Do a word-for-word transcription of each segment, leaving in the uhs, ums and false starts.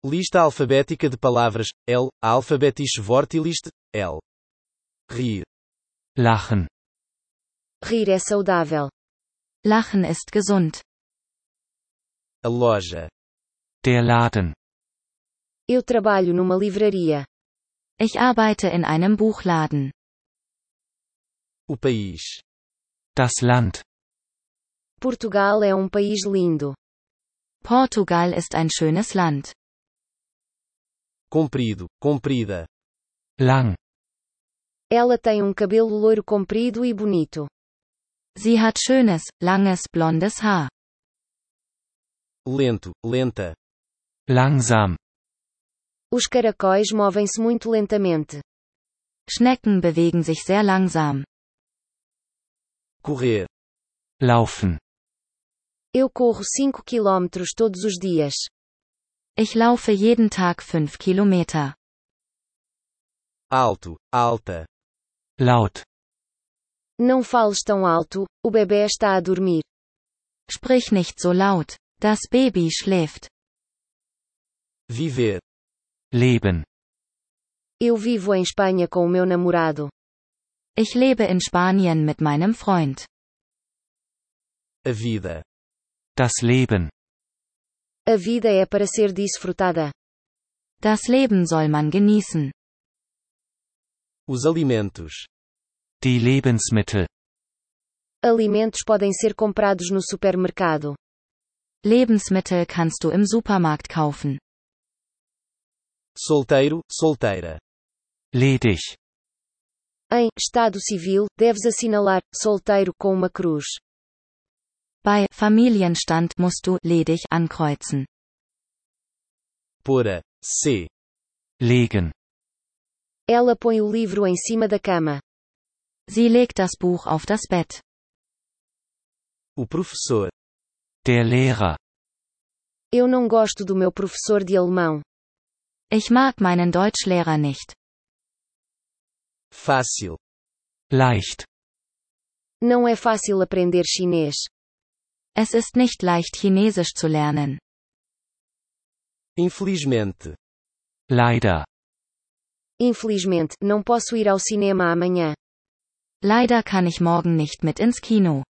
Lista alfabética de palavras. L. Alphabetische Wortliste. L. Rir. Lachen. Rir é saudável. Lachen ist gesund. A loja. Der Laden. Eu trabalho numa livraria. Ich arbeite in einem Buchladen. O país. Das Land. Portugal é um país lindo. Portugal ist ein schönes Land. Comprido, comprida. Lang. Ela tem um cabelo loiro comprido e bonito. Sie hat schönes, langes, blondes Haar. Lento, lenta. Langsam. Os caracóis movem-se muito lentamente. Schnecken bewegen sich sehr langsam. Correr. Laufen. Eu corro cinco quilômetros todos os dias. Ich laufe jeden Tag fünf Kilometer. Alto, alta. Laut. Não fales tão alto, o bebê está a dormir. Sprich nicht so laut. Das Baby schläft. Viver. Leben. Eu vivo em Espanha com o meu namorado. Ich lebe in Spanien mit meinem Freund. A vida. Das Leben. A vida é para ser desfrutada. Das Leben soll man genießen. Os alimentos. Die Lebensmittel. Alimentos podem ser comprados no supermercado. Lebensmittel kannst du im Supermarkt kaufen. Solteiro, solteira. Ledig. Em estado civil, deves assinalar solteiro com uma cruz. Bei Familienstand musst du ledig ankreuzen. Pôr a C. Legen. Ela põe o livro em cima da cama. Sie legt das Buch auf das Bett. O professor. Der Lehrer. Eu não gosto do meu professor de alemão. Ich mag meinen Deutschlehrer nicht. Fácil. Leicht. Não é fácil aprender chinês. Es ist nicht leicht, Chinesisch zu lernen. Infelizmente. Leider. Infelizmente, não posso ir ao cinema amanhã. Leider kann ich morgen nicht mit ins Kino.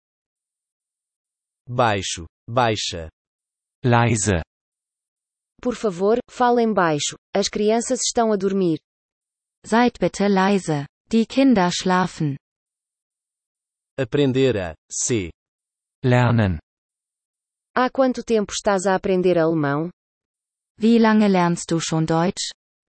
Baixo, baixa. Leise. Por favor, falem baixo. As crianças estão a dormir. Seid bitte leise. Die Kinder schlafen. Aprender a C. Lernen. Há quanto tempo estás a aprender alemão? Wie lange lernst du schon Deutsch?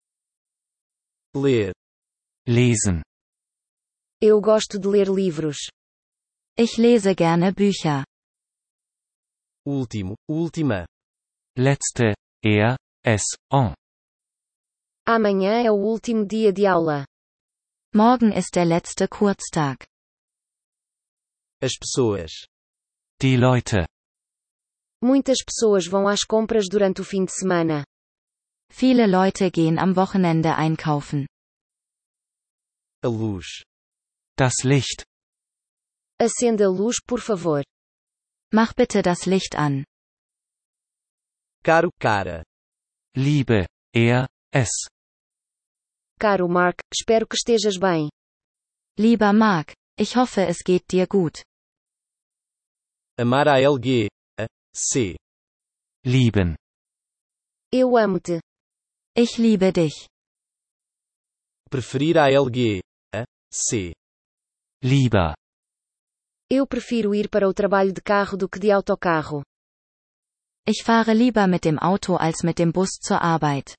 Ler. Lesen. Eu gosto de ler livros. Ich lese gerne Bücher. Último, última. Letzte. Er. Es. On. Amanhã é o último dia de aula. Morgen ist der letzte Kurztag. As pessoas. Die Leute. Muitas pessoas vão às compras durante o fim de semana. Viele Leute gehen am Wochenende einkaufen. A luz. Das Licht. Acenda a luz, por favor. Mach bitte das Licht an. Caro, cara. Liebe. Er. Es. Caro Mark, espero que estejas bem. Lieber Mark, ich hoffe es geht dir gut. Amar a L G. A. C. Lieben. Eu amo-te. Ich liebe dich. Preferir a L G. A. C. Lieber. Eu prefiro ir para o trabalho de carro do que de autocarro. Ich fahre lieber mit dem Auto als mit dem Bus zur Arbeit.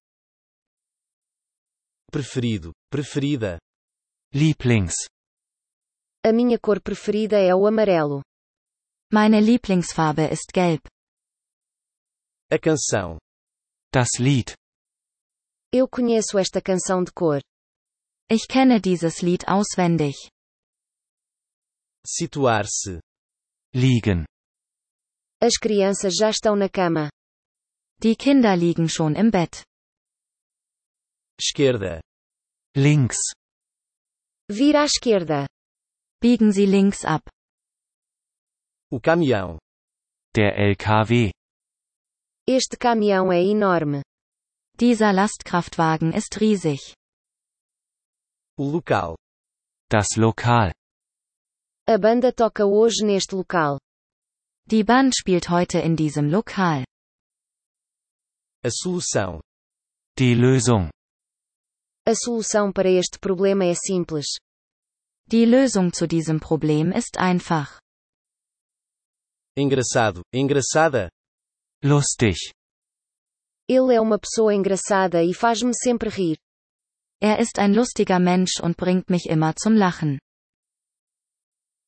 Preferido, preferida. Lieblings. A minha cor preferida é o amarelo. Meine Lieblingsfarbe ist gelb. A canção. Das Lied. Eu conheço esta canção de cor. Ich kenne dieses Lied auswendig. Situar-se. Liegen. As crianças já estão na cama. Die Kinder liegen schon im Bett. Esquerda. Links. Vir à esquerda. Biegen Sie links ab. O caminhão. Der L K W. Este caminhão é enorme. Dieser Lastkraftwagen ist riesig. O local. Das Lokal. A banda toca hoje neste local. Die Band spielt heute in diesem Lokal. A solução. Die Lösung. A solução para este problema é simples. Die Lösung zu diesem Problem ist einfach. Engraçado, engraçada. Lustig. Ele é uma pessoa engraçada e faz-me sempre rir. Er ist ein lustiger Mensch und bringt mich immer zum Lachen.